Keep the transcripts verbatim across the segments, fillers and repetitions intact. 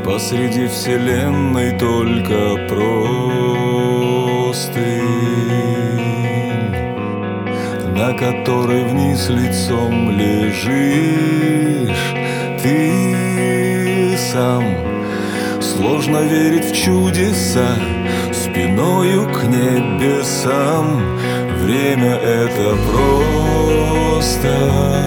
Посреди вселенной только простынь, на которой вниз лицом лежишь ты сам. Сложно верить в чудеса, спиною к небесам. Время — это просто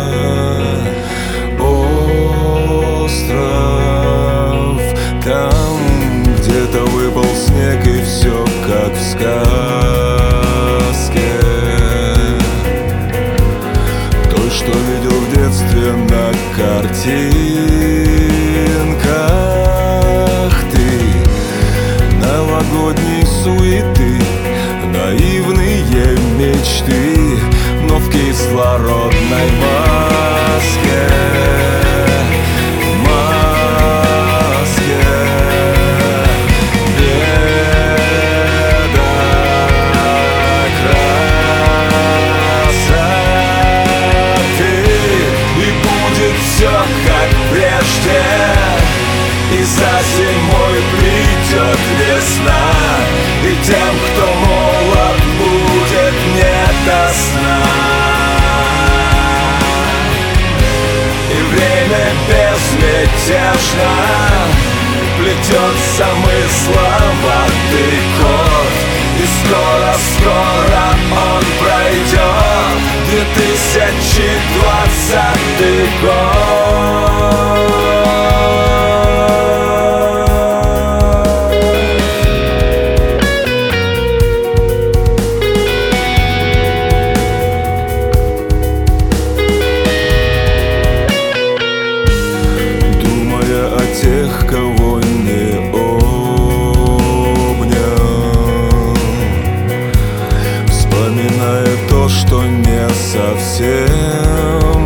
остров. Там где-то выпал снег, и все как в сказке, той, что видел в детстве на картинках. Ты новогодней суеты, наивные мечты, но в кислородной маске. И за зимой придет весна, и тем, кто молод, будет не до сна. И время безмятежно плетет замысловатый код, и скоро-скоро он пройдет, две тысячи двадцатый год. Тех, кого не обнял, вспоминая то, что не совсем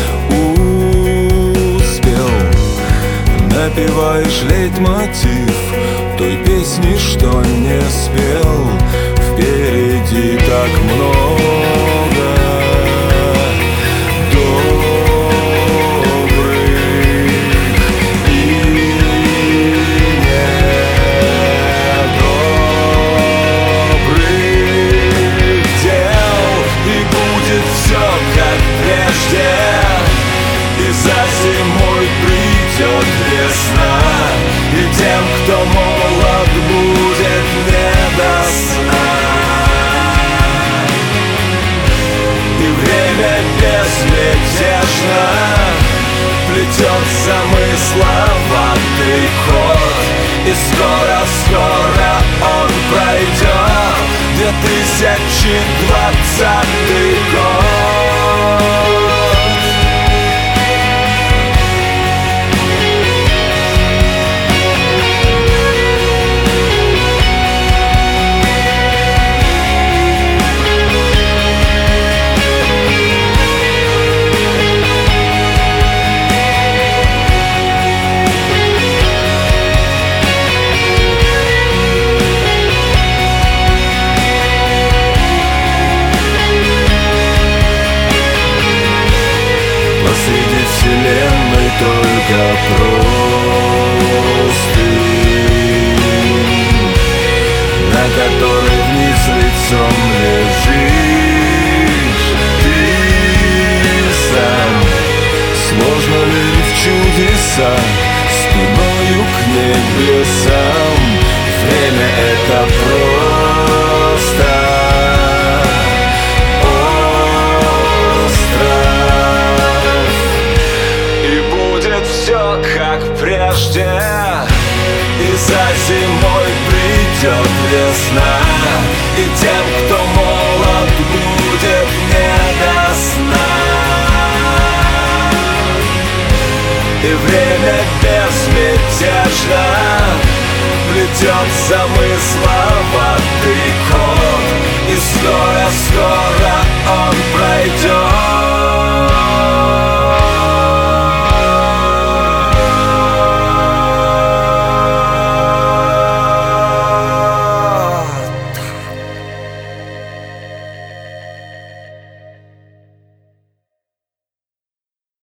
успел, напеваешь лейтмотив той песни, что не спел. Впереди так много и за зимой придет весна, и тем, кто молод, будет не до сна. И время безмятежно плетет замысловатый ход, и скоро-скоро он пройдет, две тысячи двадцатый год. Посреди вселенной только простынь, на которой вниз лицом лежишь ты сам. Сложно верить в чудеса, спиною к небесам. Время — это просто как прежде, и за зимой придет весна, и тем, кто молод, будет не до сна. И время безмятежно плетет замысловатый код, и скоро-скоро он пройдет,